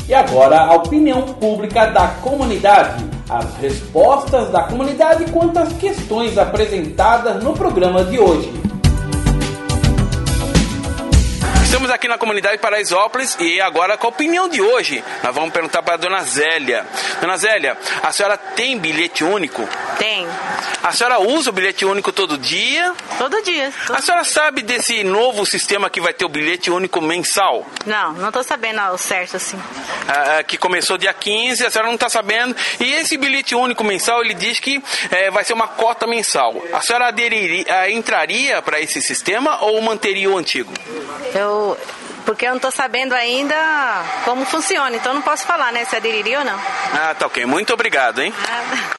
E agora a opinião pública da comunidade. As respostas da comunidade quanto às questões apresentadas no programa de hoje. Estamos aqui na comunidade Paraisópolis e agora com a opinião de hoje, nós vamos perguntar para a dona Zélia. Dona Zélia, a senhora tem bilhete único? Tem. A senhora usa o bilhete único todo dia? Todo dia. A senhora sabe desse novo sistema que vai ter o bilhete único mensal? Não tô sabendo ao certo assim. Que começou dia 15, a senhora não está sabendo. E esse bilhete único mensal, ele diz que vai ser uma cota mensal. A senhora entraria para esse sistema ou manteria o antigo? Porque eu não estou sabendo ainda como funciona, então não posso falar, né, se aderiria ou não. Tá ok. Muito obrigado, hein?